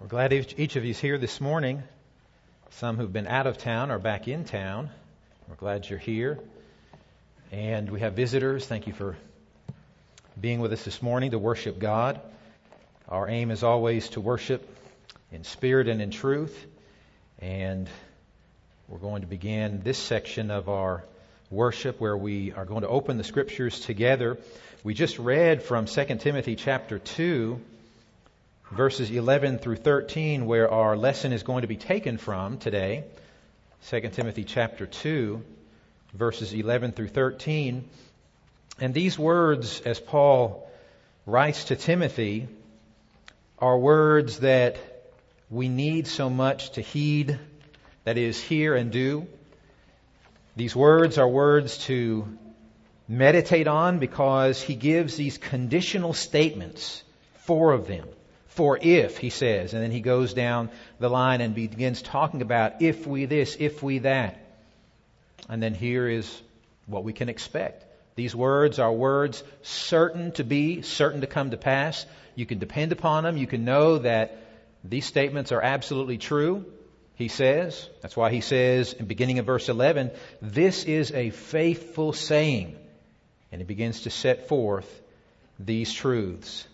We're glad each of you is here this morning. Some who've been out of town are back in town. We're glad you're here. And we have visitors. Thank you for being with us this morning to worship God. Our aim is always to worship in spirit and in truth. And we're going to begin this section of our worship where we are going to open the Scriptures together. We just read from 2 Timothy chapter 2, verses 11 through 13, where our lesson is going to be taken from today. 2 Timothy chapter 2, verses 11 through 13. And these words, as Paul writes to Timothy, are words that we need so much to heed, that is, hear and do. These words are words to meditate on because he gives these conditional statements, 4 of them. For if, he says, and then he goes down the line and begins talking about if we this, if we that. And then here is what we can expect. These words are words certain to come to pass. You can depend upon them. You can know that these statements are absolutely true. He says, that's why he says in beginning of verse 11, this is a faithful saying. And he begins to set forth these truths.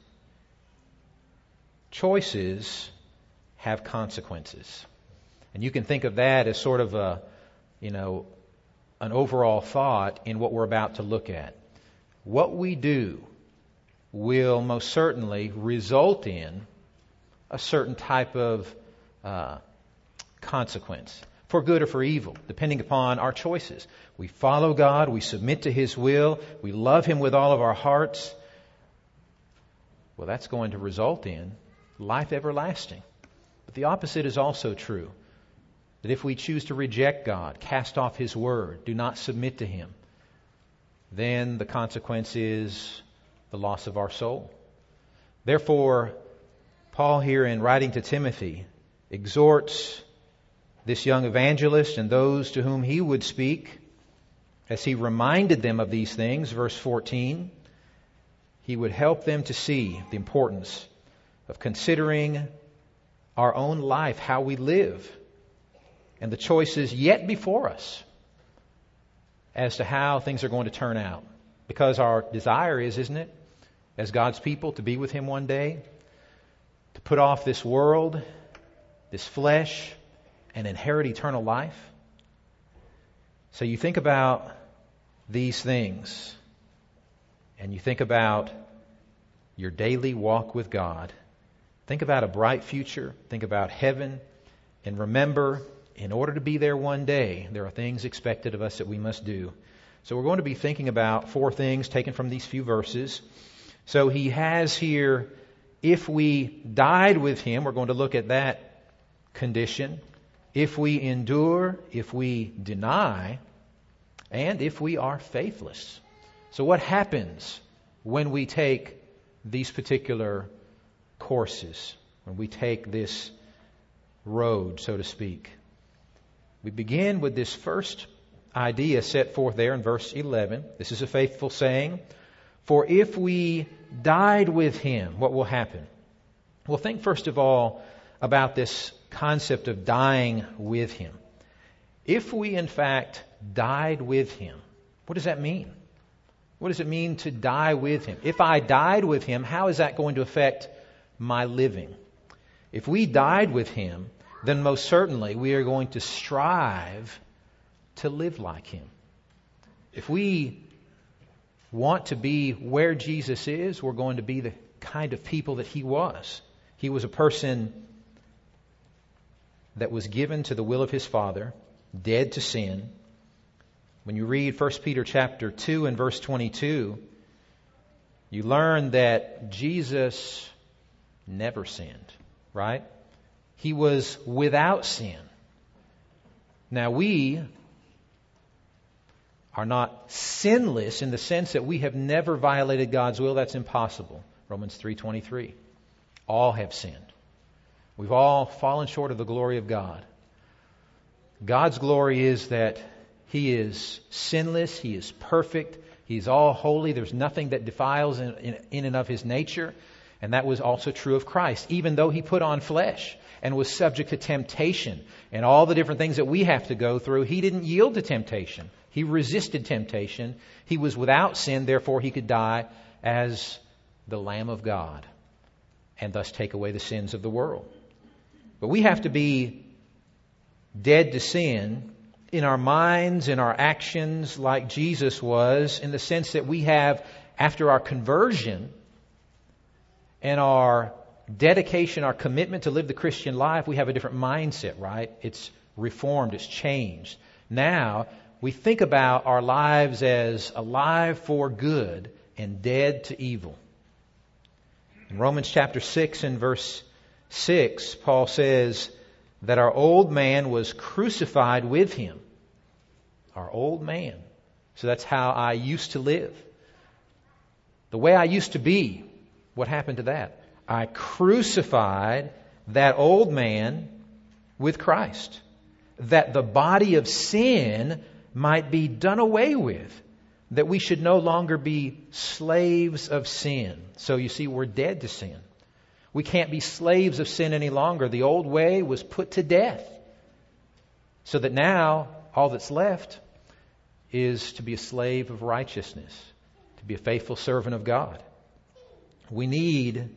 Choices have consequences. And you can think of that as sort of an overall thought in what we're about to look at. What we do will most certainly result in a certain type of consequence, for good or for evil, depending upon our choices. We follow God, we submit to His will, we love Him with all of our hearts. Well, that's going to result in life everlasting. But the opposite is also true. That if we choose to reject God, cast off His Word, do not submit to Him, then the consequence is the loss of our soul. Therefore, Paul here in writing to Timothy exhorts this young evangelist and those to whom he would speak as he reminded them of these things. Verse 14, he would help them to see the importance of considering our own life, how we live, and the choices yet before us as to how things are going to turn out. Because our desire is, isn't it, as God's people, to be with Him one day, to put off this world, this flesh, and inherit eternal life. So you think about these things, and you think about your daily walk with God. Think about a bright future. Think about heaven. And remember, in order to be there one day, there are things expected of us that we must do. So we're going to be thinking about 4 things taken from these few verses. So he has here, if we died with Him, we're going to look at that condition. If we endure, if we deny, and if we are faithless. So what happens when we take these particular courses, when we take this road, so to speak? We begin with this first idea set forth there in verse 11. This is a faithful saying. For if we died with Him, what will happen? Well, think first of all about this concept of dying with Him. If we in fact died with Him, what does that mean? What does it mean to die with Him? If I died with Him, how is that going to affect my living? If we died with Him, then most certainly we are going to strive to live like Him. If we want to be where Jesus is, we're going to be the kind of people that He was. He was a person that was given to the will of His Father, dead to sin. When you read 1 Peter chapter 2 and verse 22, you learn that Jesus never sinned, right? He was without sin. Now we are not sinless in the sense that we have never violated God's will. That's impossible. Romans 3:23. All have sinned. We've all fallen short of the glory of God. God's glory is that He is sinless, He is perfect, He's all holy, there's nothing that defiles in and of His nature. And that was also true of Christ, even though he put on flesh and was subject to temptation and all the different things that we have to go through. He didn't yield to temptation. He resisted temptation. He was without sin, therefore he could die as the Lamb of God and thus take away the sins of the world. But we have to be dead to sin in our minds, in our actions, like Jesus was, in the sense that we have, after our conversion and our dedication, our commitment to live the Christian life, we have a different mindset, right? It's reformed, it's changed. Now, we think about our lives as alive for good and dead to evil. In Romans chapter 6 and verse 6, Paul says that our old man was crucified with him. Our old man. So that's how I used to live. The way I used to be. What happened to that? I crucified that old man with Christ, that the body of sin might be done away with, that we should no longer be slaves of sin. So you see, we're dead to sin. We can't be slaves of sin any longer. The old way was put to death. So that now, all that's left is to be a slave of righteousness, to be a faithful servant of God. We need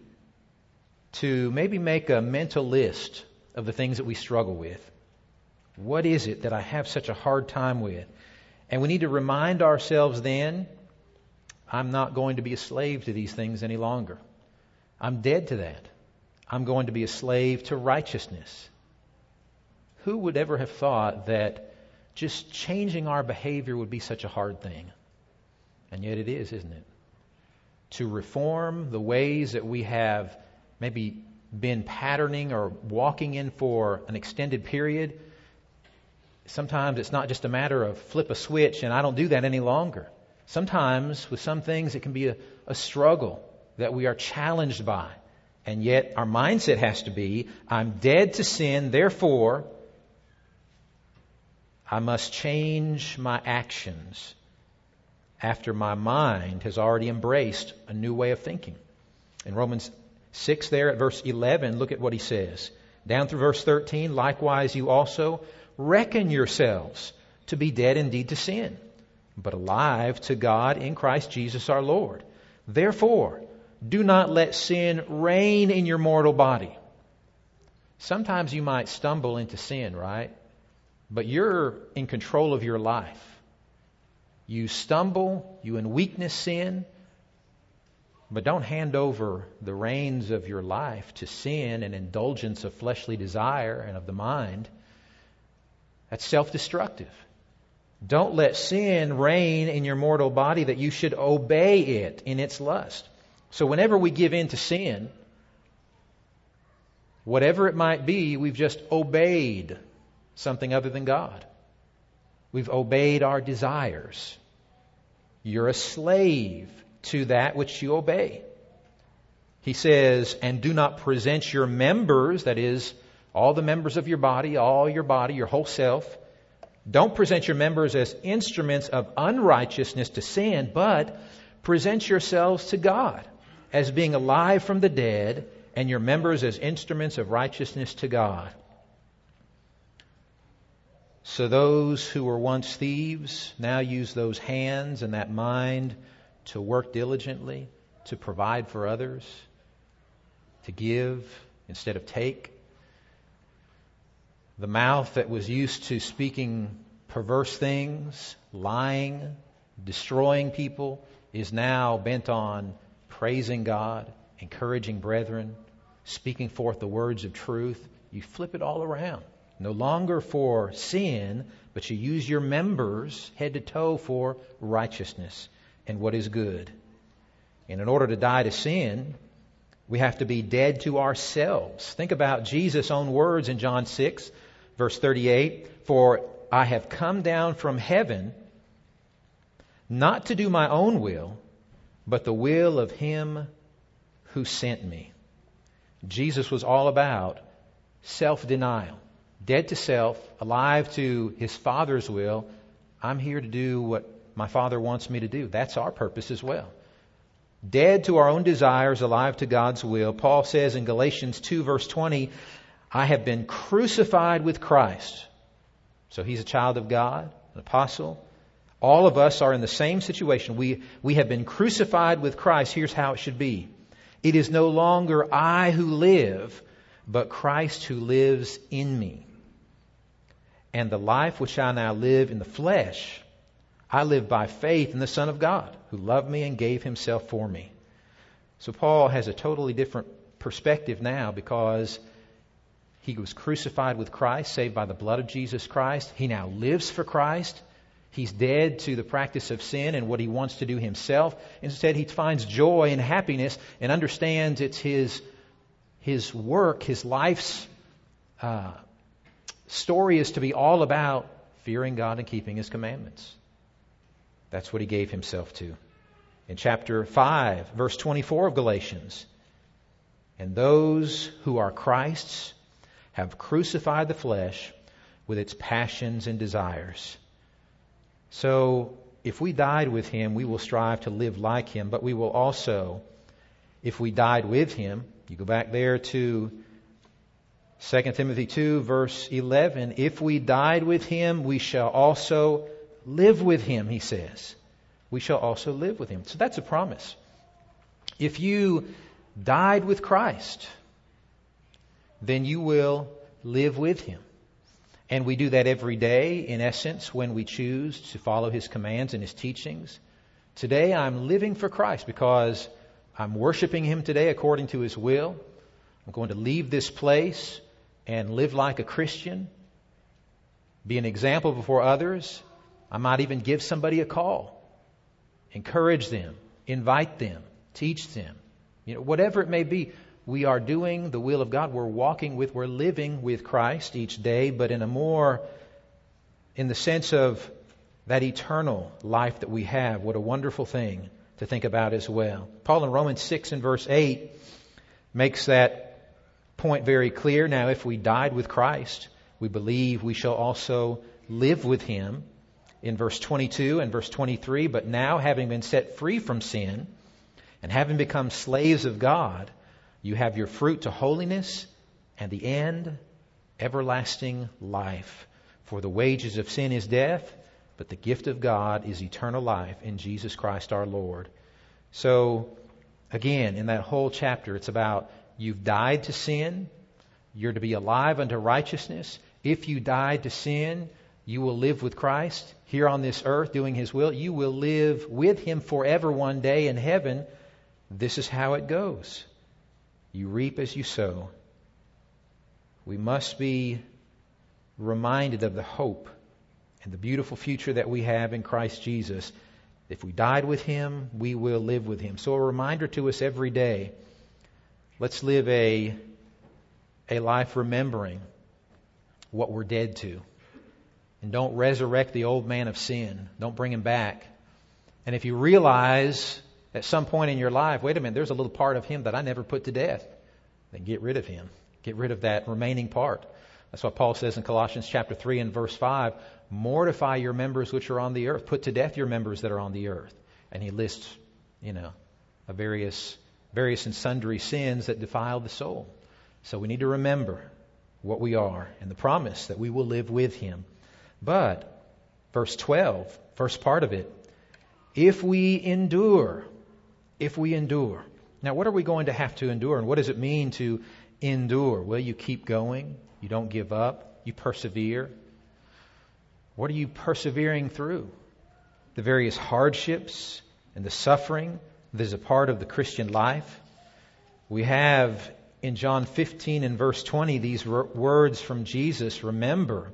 to maybe make a mental list of the things that we struggle with. What is it that I have such a hard time with? And we need to remind ourselves then, I'm not going to be a slave to these things any longer. I'm dead to that. I'm going to be a slave to righteousness. Who would ever have thought that just changing our behavior would be such a hard thing? And yet it is, isn't it? To reform the ways that we have maybe been patterning or walking in for an extended period. Sometimes it's not just a matter of flip a switch and I don't do that any longer. Sometimes with some things it can be a struggle that we are challenged by. And yet our mindset has to be, I'm dead to sin, therefore I must change my actions after my mind has already embraced a new way of thinking. In Romans 6 there at verse 11, look at what he says. Down through verse 13, likewise you also reckon yourselves to be dead indeed to sin, but alive to God in Christ Jesus our Lord. Therefore, do not let sin reign in your mortal body. Sometimes you might stumble into sin, right? But you're in control of your life. You stumble, you in weakness sin, but don't hand over the reins of your life to sin and indulgence of fleshly desire and of the mind. That's self-destructive. Don't let sin reign in your mortal body that you should obey it in its lust. So whenever we give in to sin, whatever it might be, we've just obeyed something other than God. We've obeyed our desires. You're a slave to that which you obey. He says, and do not present your members, that is, all the members of your body, your whole self. Don't present your members as instruments of unrighteousness to sin, but present yourselves to God as being alive from the dead, and your members as instruments of righteousness to God. So those who were once thieves now use those hands and that mind to work diligently, to provide for others, to give instead of take. The mouth that was used to speaking perverse things, lying, destroying people, is now bent on praising God, encouraging brethren, speaking forth the words of truth. You flip it all around. No longer for sin, but you use your members head to toe for righteousness and what is good. And in order to die to sin, we have to be dead to ourselves. Think about Jesus' own words in John 6, verse 38. For I have come down from heaven not to do my own will, but the will of Him who sent me. Jesus was all about self-denial. Dead to self, alive to His Father's will. I'm here to do what my Father wants me to do. That's our purpose as well. Dead to our own desires, alive to God's will. Paul says in Galatians 2 verse 20, I have been crucified with Christ. So he's a child of God, an apostle. All of us are in the same situation. We have been crucified with Christ. Here's how it should be. It is no longer I who live, but Christ who lives in me. And the life which I now live in the flesh, I live by faith in the Son of God, who loved me and gave himself for me. So Paul has a totally different perspective now because he was crucified with Christ, saved by the blood of Jesus Christ. He now lives for Christ. He's dead to the practice of sin and what he wants to do himself. Instead, he finds joy and happiness and understands it's his work, his life's story is to be all about fearing God and keeping his commandments. That's what he gave himself to. In chapter 5, verse 24 of Galatians, and those who are Christ's have crucified the flesh with its passions and desires. So, if we died with him, we will strive to live like him, but we will also, if we died with him, you go back there to 2 Timothy 2, verse 11, if we died with him, we shall also live with him, he says. We shall also live with him. So that's a promise. If you died with Christ, then you will live with him. And we do that every day, in essence, when we choose to follow his commands and his teachings. Today I'm living for Christ because I'm worshiping him today according to his will. I'm going to leave this place and live like a Christian, be an example before others. I might even give somebody a call, encourage them, invite them, teach them. Whatever it may be, we are doing the will of God. We're living with Christ each day, but in the sense of that eternal life that we have. What a wonderful thing to think about as well. Paul in Romans 6 and verse 8 makes that point very clear. Now, if we died with Christ, we believe we shall also live with him. In verse 22 and verse 23, but now having been set free from sin and having become slaves of God, you have your fruit to holiness and the end, everlasting life. For the wages of sin is death, but the gift of God is eternal life in Jesus Christ our Lord. So, again, in that whole chapter, it's about you've died to sin, you're to be alive unto righteousness. If you died to sin, you will live with Christ here on this earth doing his will. You will live with him forever one day in heaven. This is how it goes. You reap as you sow. We must be reminded of the hope and the beautiful future that we have in Christ Jesus. If we died with him, we will live with him. So a reminder to us every day. Let's live a life remembering what we're dead to. And don't resurrect the old man of sin. Don't bring him back. And if you realize at some point in your life, wait a minute, there's a little part of him that I never put to death, then get rid of him. Get rid of that remaining part. That's what Paul says in Colossians chapter 3 and verse 5. Mortify your members which are on the earth. Put to death your members that are on the earth. And he lists, a various and sundry sins that defile the soul. So we need to remember what we are and the promise that we will live with him. But, verse 12, first part of it, if we endure. Now, what are we going to have to endure? And what does it mean to endure? Well, you keep going. You don't give up. You persevere. What are you persevering through? The various hardships and the suffering that is a part of the Christian life. We have in John 15 and verse 20 these words from Jesus. Remember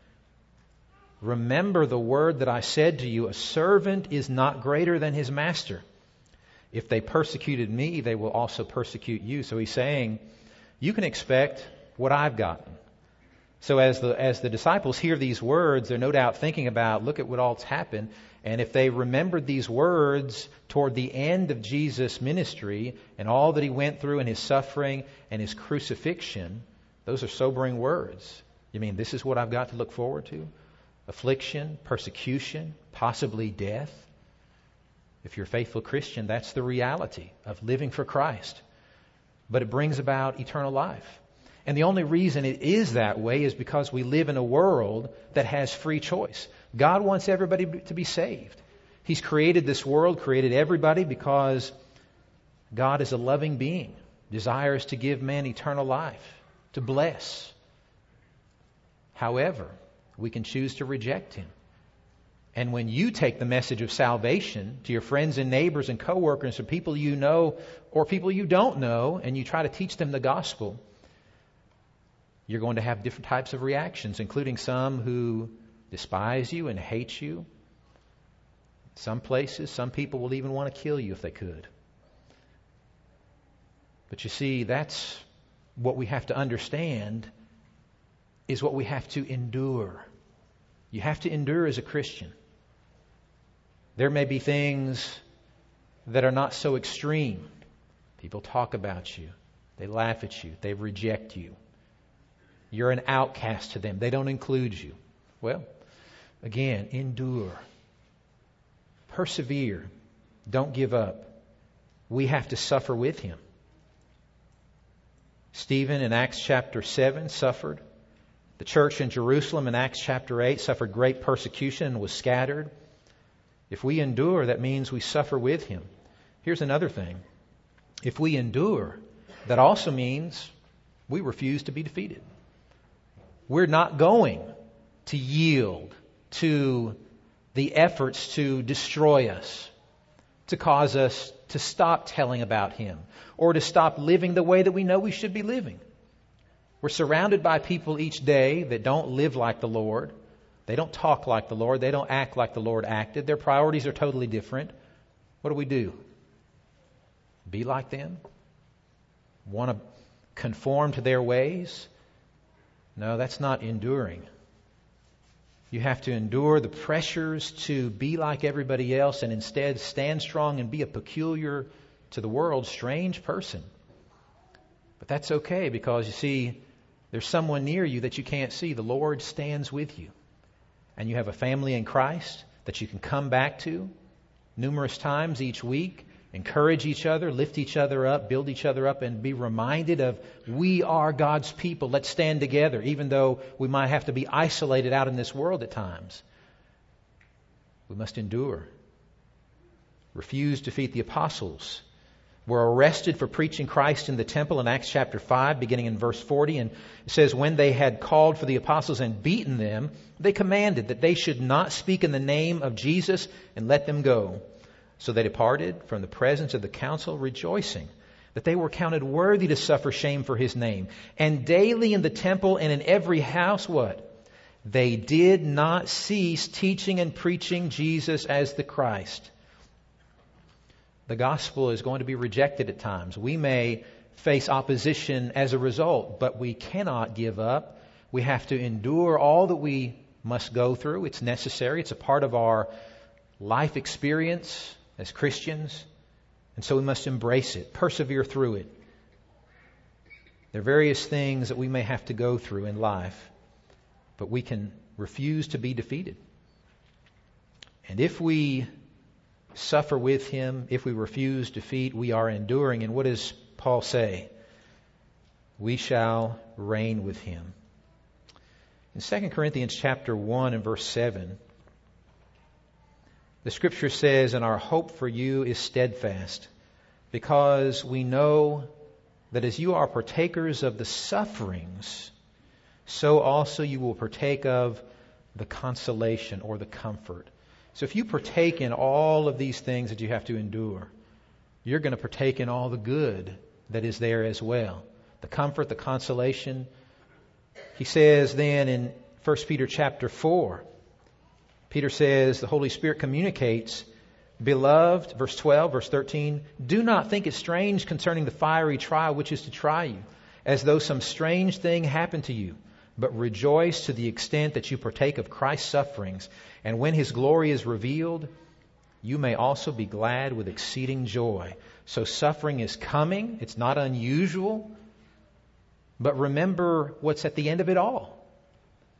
the word that I said to you, a servant is not greater than his master. If they persecuted me, they will also persecute you. So he's saying, you can expect what I've gotten. So as the disciples hear these words, they're no doubt thinking about, look at what all's happened. And if they remembered these words toward the end of Jesus' ministry and all that he went through in his suffering and his crucifixion, those are sobering words. You mean this is what I've got to look forward to? Affliction, persecution, possibly death. If you're a faithful Christian, that's the reality of living for Christ. But it brings about eternal life. And the only reason it is that way is because we live in a world that has free choice. God wants everybody to be saved. He's created this world, created everybody, because God is a loving being, desires to give man eternal life, to bless. However, we can choose to reject Him. And when you take the message of salvation to your friends and neighbors and coworkers and people you know or people you don't know, and you try to teach them the gospel, you're going to have different types of reactions, including some who despise you and hate you. Some places, some people will even want to kill you if they could. But you see, that's what we have to understand, is what we have to endure. You have to endure as a Christian. There may be things that are not so extreme. People talk about you. They laugh at you. They reject you. You're an outcast to them. They don't include you. Well, again, endure. Persevere. Don't give up. We have to suffer with Him. Stephen in Acts chapter 7 suffered. The church in Jerusalem in Acts chapter 8 suffered great persecution and was scattered. If we endure, that means we suffer with Him. Here's another thing. If we endure, that also means we refuse to be defeated. We're not going to yield to the efforts to destroy us, to cause us to stop telling about Him, or to stop living the way that we know we should be living. We're surrounded by people each day that don't live like the Lord. They don't talk like the Lord. They don't act like the Lord acted. Their priorities are totally different. What do? Be like them? Want to conform to their ways? No, that's not enduring. You have to endure the pressures to be like everybody else and instead stand strong and be a peculiar, to the world, strange person. But that's okay, because you see, there's someone near you that you can't see. The Lord stands with you. And you have a family in Christ that you can come back to numerous times each week, encourage each other, lift each other up, build each other up, and be reminded of, we are God's people. Let's stand together, even though we might have to be isolated out in this world at times. We must endure. Refuse to defeat the apostles. Were arrested for preaching Christ in the temple in Acts chapter 5, beginning in verse 40. And it says, when they had called for the apostles and beaten them, they commanded that they should not speak in the name of Jesus, and let them go. So they departed from the presence of the council, rejoicing that they were counted worthy to suffer shame for His name. And daily in the temple and in every house, what? They did not cease teaching and preaching Jesus as the Christ. The gospel is going to be rejected at times. We may face opposition as a result, but we cannot give up. We have to endure all that we must go through. It's necessary. It's a part of our life experience as Christians. And so we must embrace it, persevere through it. There are various things that we may have to go through in life, but we can refuse to be defeated. And if we suffer with Him, if we refuse defeat, we are enduring. And what does Paul say? We shall reign with Him. In 2 Corinthians chapter 1 and verse 7, the Scripture says, and our hope for you is steadfast, because we know that as you are partakers of the sufferings, so also you will partake of the consolation or the comfort. So if you partake in all of these things that you have to endure, you're going to partake in all the good that is there as well. The comfort, the consolation. He says then in 1 Peter chapter 4, Peter says the Holy Spirit communicates, beloved, verse 12, verse 13, do not think it strange concerning the fiery trial which is to try you, as though some strange thing happened to you. But rejoice to the extent that you partake of Christ's sufferings. And when His glory is revealed, you may also be glad with exceeding joy. So suffering is coming. It's not unusual. But remember what's at the end of it all.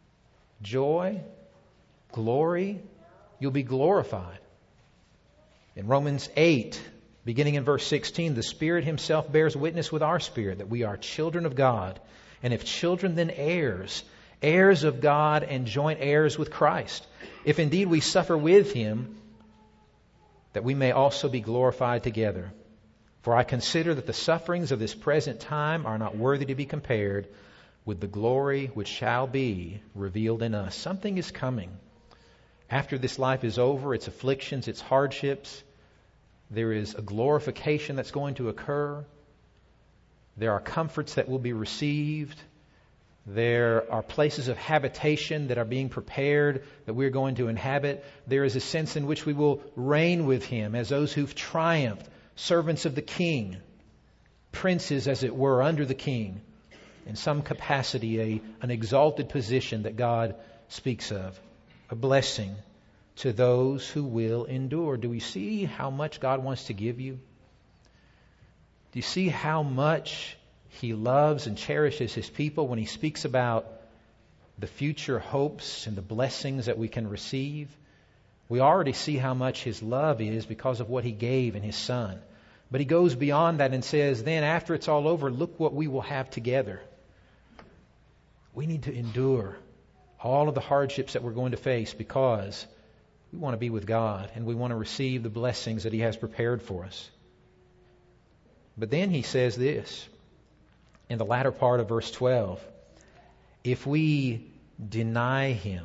Joy, glory, you'll be glorified. In Romans 8, beginning in verse 16, the Spirit Himself bears witness with our spirit that we are children of God. And if children, then heirs, heirs of God and joint heirs with Christ. If indeed we suffer with Him, that we may also be glorified together. For I consider that the sufferings of this present time are not worthy to be compared with the glory which shall be revealed in us. Something is coming. After this life is over, its afflictions, its hardships, there is a glorification that's going to occur. There are comforts that will be received. There are places of habitation that are being prepared that we're going to inhabit. There is a sense in which we will reign with Him as those who've triumphed, servants of the King, princes, as it were, under the King. In some capacity, an exalted position that God speaks of. A blessing to those who will endure. Do we see how much God wants to give you? Do you see how much He loves and cherishes His people when He speaks about the future hopes and the blessings that we can receive? We already see how much His love is because of what He gave in His Son. But He goes beyond that and says, then after it's all over, look what we will have together. We need to endure all of the hardships that we're going to face because we want to be with God and we want to receive the blessings that He has prepared for us. But then He says this in the latter part of verse 12. If we deny Him,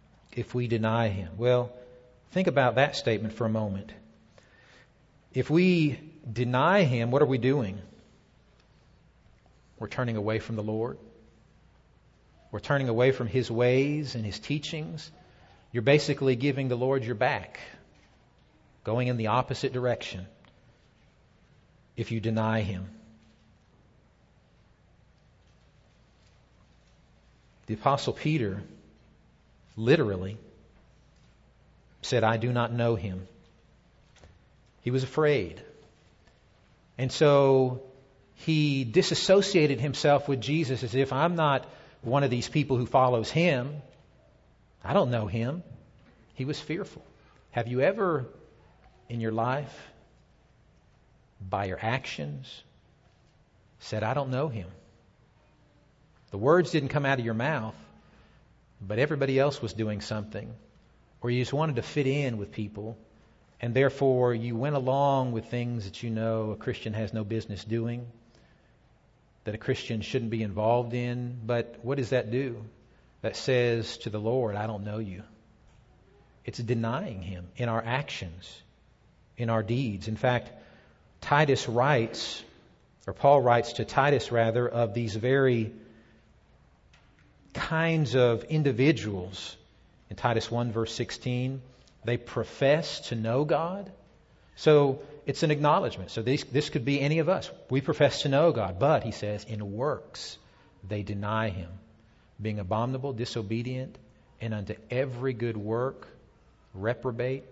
well, think about that statement for a moment. If we deny Him, what are we doing? We're turning away from the Lord. We're turning away from His ways and His teachings. You're basically giving the Lord your back, going in the opposite direction if you deny Him. The Apostle Peter literally said, I do not know Him. He was afraid. And so he disassociated himself with Jesus as if I'm not one of these people who follows Him. I don't know Him. He was fearful. Have you ever in your life, by your actions, said, I don't know Him? The words didn't come out of your mouth, but everybody else was doing something. Or you just wanted to fit in with people, and therefore you went along with things that you know a Christian has no business doing, that a Christian shouldn't be involved in. But what does that do? That says to the Lord, I don't know you. It's denying Him in our actions, in our deeds. In fact, Paul writes to Titus rather, of these very kinds of individuals. In Titus 1 verse 16, they profess to know God. So it's an acknowledgement. So this could be any of us. We profess to know God, but, he says, in works they deny Him, being abominable, disobedient, and unto every good work reprobate,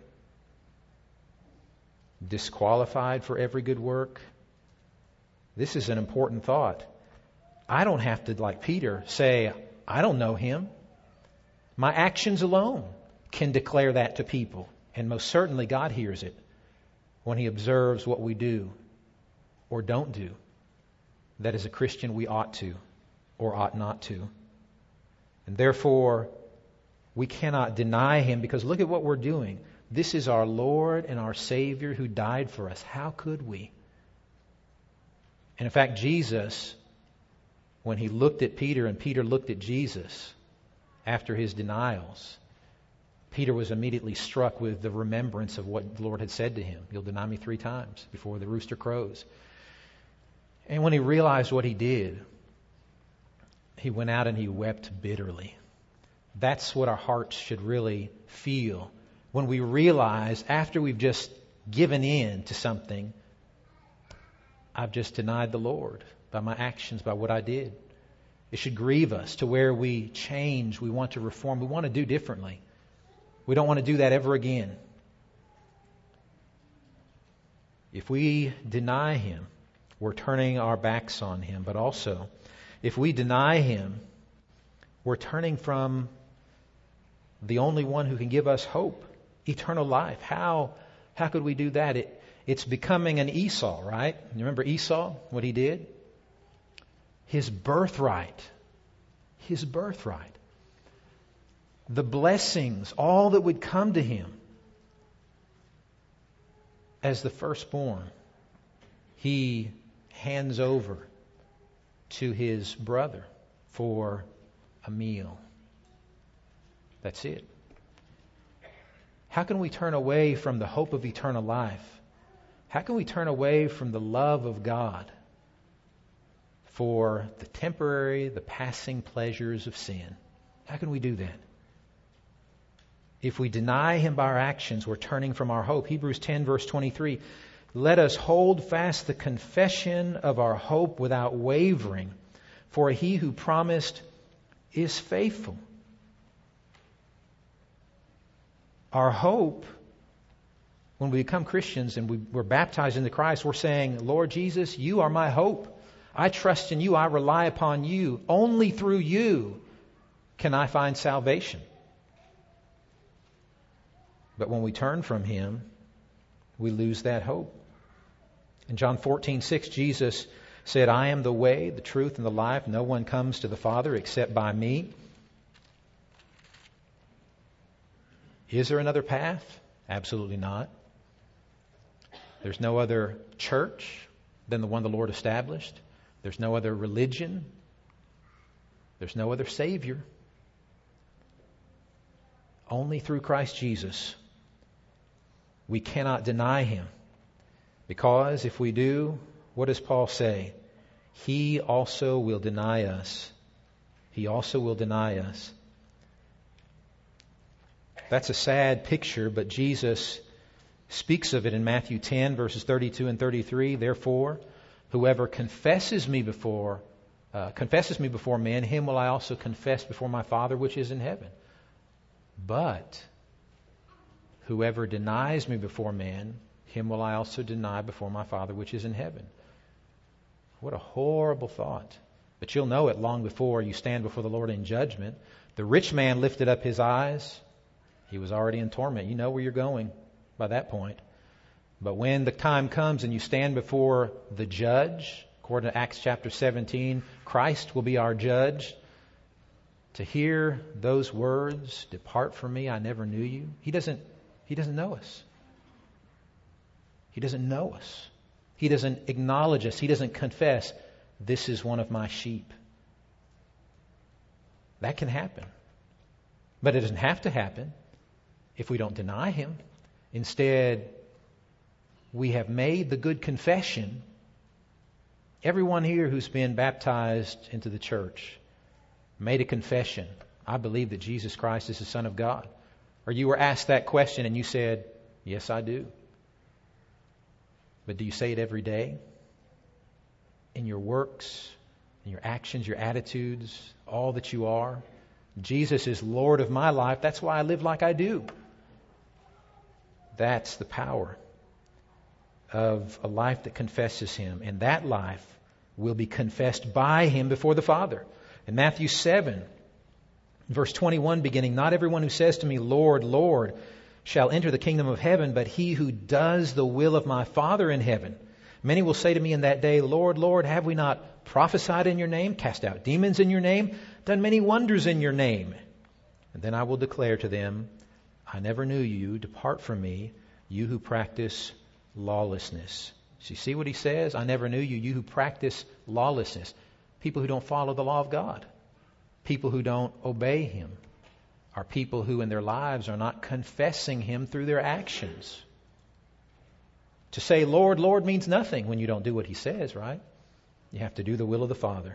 disqualified for every good work. This is an important thought. I don't have to, like Peter, say, I don't know Him. My actions alone can declare that to people. And most certainly God hears it when He observes what we do or don't do that as a Christian we ought to or ought not to. And therefore, we cannot deny Him, because look at what we're doing. This is our Lord and our Savior who died for us. How could we? And in fact, Jesus, when He looked at Peter and Peter looked at Jesus after his denials, Peter was immediately struck with the remembrance of what the Lord had said to him. You'll deny me 3 times before the rooster crows. And when he realized what he did, he went out and he wept bitterly. That's what our hearts should really feel when we realize, after we've just given in to something, I've just denied the Lord by my actions, by what I did. It should grieve us to where we change, we want to reform, we want to do differently. We don't want to do that ever again. If we deny Him, we're turning our backs on Him. But also, if we deny Him, we're turning from the only one who can give us hope, eternal life. How How could we do that? It's becoming an Esau, right? You remember Esau, what he did? His birthright. His birthright. The blessings, all that would come to him as the firstborn, he hands over to his brother for a meal. That's it. How can we turn away from the hope of eternal life? How can we turn away from the love of God for the temporary, the passing pleasures of sin? How can we do that? If we deny Him by our actions, we're turning from our hope. Hebrews 10 verse 23, let us hold fast the confession of our hope without wavering, for He who promised is faithful. Our hope, when we become Christians and we're baptized into Christ, we're saying, Lord Jesus, You are my hope. I trust in You. I rely upon You. Only through You can I find salvation. But when we turn from Him, we lose that hope. In John 14:6, Jesus said, I am the way, the truth, and the life. No one comes to the Father except by Me. Is there another path? Absolutely not. There's no other church than the one the Lord established. There's no other religion. There's no other Savior. Only through Christ Jesus. We cannot deny Him. Because if we do, what does Paul say? He also will deny us. He also will deny us. That's a sad picture, but Jesus speaks of it in Matthew 10, verses 32 and 33. Therefore, whoever confesses me before men, him will I also confess before my Father which is in heaven. But whoever denies me before men, him will I also deny before my Father which is in heaven. What a horrible thought. But you'll know it long before you stand before the Lord in judgment. The rich man lifted up his eyes. He was already in torment. You know where you're going by that point. But when the time comes and you stand before the judge, according to Acts chapter 17, Christ will be our judge. To hear those words, depart from me, I never knew you. He doesn't know us. He doesn't know us. He doesn't acknowledge us. He doesn't confess, this is one of my sheep. That can happen. But it doesn't have to happen if we don't deny Him. Instead, we have made the good confession. Everyone here who's been baptized into the church made a confession. I believe that Jesus Christ is the Son of God. Or you were asked that question and you said, yes, I do. But do you say it every day? In your works, in your actions, your attitudes, all that you are? Jesus is Lord of my life. That's why I live like I do. That's the power of a life that confesses Him. And that life will be confessed by Him before the Father. In Matthew 7, verse 21 beginning, not everyone who says to me, Lord, Lord, shall enter the kingdom of heaven, but he who does the will of my Father in heaven. Many will say to me in that day, Lord, Lord, have we not prophesied in your name, cast out demons in your name, done many wonders in your name? And then I will declare to them, I never knew you. Depart from me, you who practice lawlessness. So you see what he says? I never knew you, you who practice lawlessness. People who don't follow the law of God. People who don't obey Him. Are people who in their lives are not confessing Him through their actions. To say, Lord, Lord means nothing when you don't do what He says, right? You have to do the will of the Father.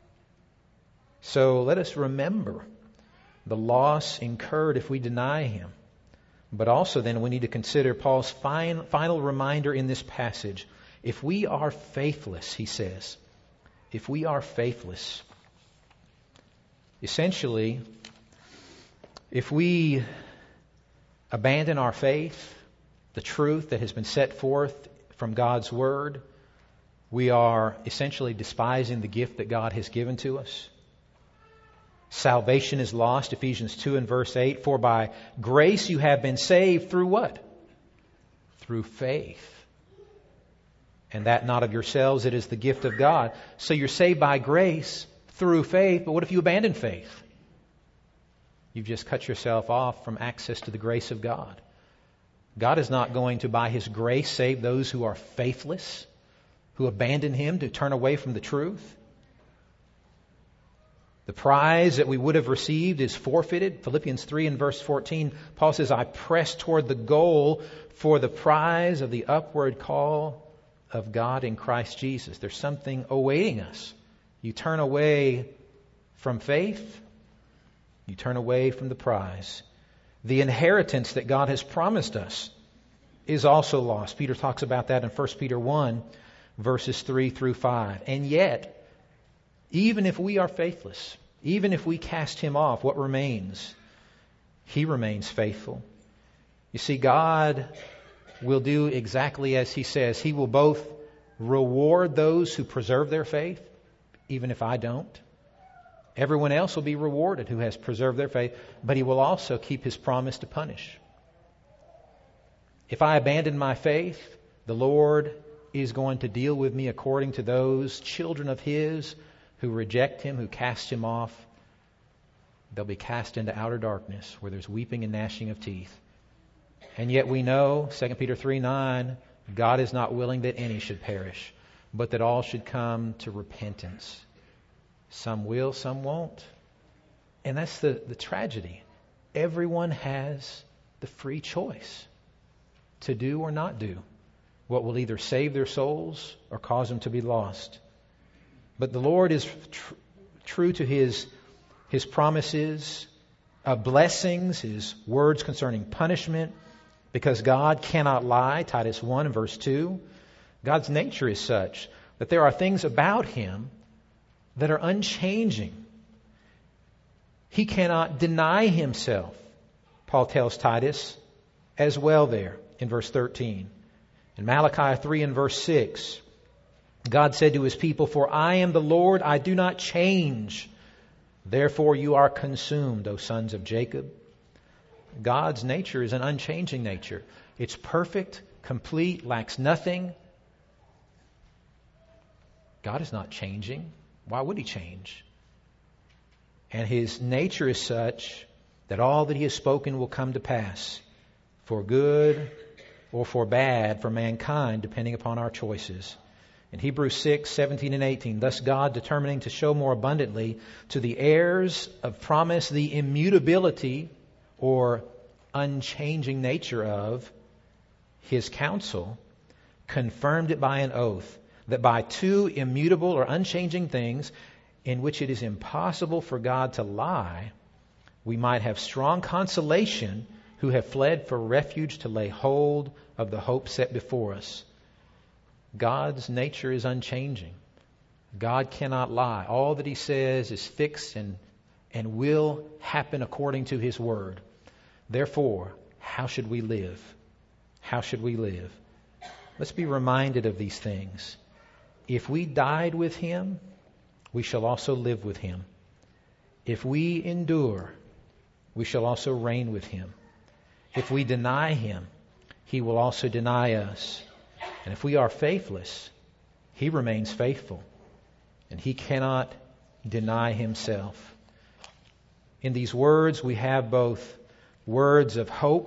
So let us remember the loss incurred if we deny Him. But also then we need to consider Paul's final reminder in this passage. If we are faithless, he says, if we are faithless, essentially, if we abandon our faith, the truth that has been set forth from God's Word, we are essentially despising the gift that God has given to us. Salvation is lost, Ephesians 2 and verse 8. For by grace you have been saved through what? through faith. And that not of yourselves, it is the gift of God. So you're saved by grace through faith, but what if you abandon faith? You've just cut yourself off from access to the grace of God. God is not going to, by His grace, save those who are faithless, who abandon Him to turn away from the truth. The prize that we would have received is forfeited. Philippians 3 and verse 14, Paul says, I press toward the goal for the prize of the upward call of God in Christ Jesus. There's something awaiting us. You turn away from faith, you turn away from the prize. The inheritance that God has promised us is also lost. Peter talks about that in 1 Peter 1, verses 3 through 5. And yet, even if we are faithless, even if we cast Him off, what remains? He remains faithful. You see, God will do exactly as He says. He will both reward those who preserve their faith, even if I don't. Everyone else will be rewarded who has preserved their faith, but He will also keep His promise to punish. If I abandon my faith, the Lord is going to deal with me according to those children of His who reject Him, who cast Him off. They'll be cast into outer darkness where there's weeping and gnashing of teeth. And yet we know, 2 Peter 3:9, God is not willing that any should perish, but that all should come to repentance. Some will, some won't. And that's the tragedy. Everyone has the free choice to do or not do what will either save their souls or cause them to be lost. But the Lord is true to His promises of blessings, His words concerning punishment, because God cannot lie, Titus 1 and verse 2. God's nature is such that there are things about Him that are unchanging. He cannot deny Himself, Paul tells Titus as well there in verse 13. In Malachi 3 and verse 6, God said to His people, For I am the Lord, I do not change. Therefore you are consumed, O sons of Jacob. God's nature is an unchanging nature. It's perfect, complete, lacks nothing. God is not changing. Why would He change? And His nature is such that all that He has spoken will come to pass, for good or for bad for mankind, depending upon our choices. In Hebrews 6, 17 and 18, thus God, determining to show more abundantly to the heirs of promise the immutability or unchanging nature of His counsel, confirmed it by an oath, that by two immutable or unchanging things, in which it is impossible for God to lie, we might have strong consolation who have fled for refuge to lay hold of the hope set before us. God's nature is unchanging. God cannot lie. All that He says is fixed and will happen according to His word. Therefore, how should we live? How should we live? Let's be reminded of these things. If we died with Him, we shall also live with Him. If we endure, we shall also reign with Him. If we deny Him, He will also deny us. And if we are faithless, He remains faithful, and He cannot deny Himself. In these words, we have both words of hope,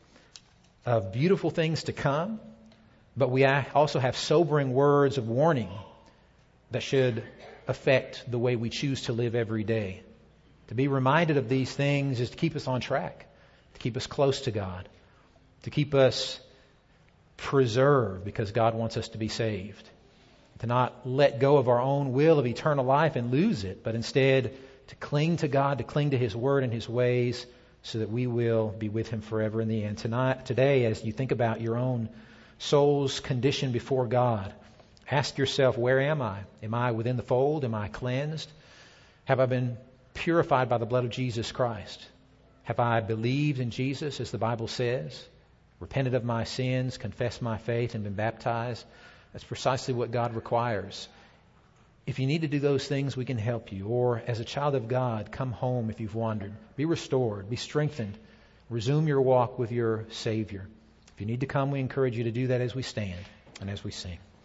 of beautiful things to come, but we also have sobering words of warning that should affect the way we choose to live every day. To be reminded of these things is to keep us on track, to keep us close to God, to keep us preserved because God wants us to be saved. To not let go of our own will of eternal life and lose it, but instead to cling to God, to cling to His word and His ways so that we will be with Him forever in the end. Today, as you think about your own soul's condition before God, ask yourself, where am I? Am I within the fold? Am I cleansed? Have I been purified by the blood of Jesus Christ? Have I believed in Jesus, as the Bible says? Repented of my sins, confessed my faith, and been baptized? That's precisely what God requires. If you need to do those things, we can help you. Or as a child of God, come home if you've wandered. Be restored. Be strengthened. Resume your walk with your Savior. If you need to come, we encourage you to do that as we stand and as we sing.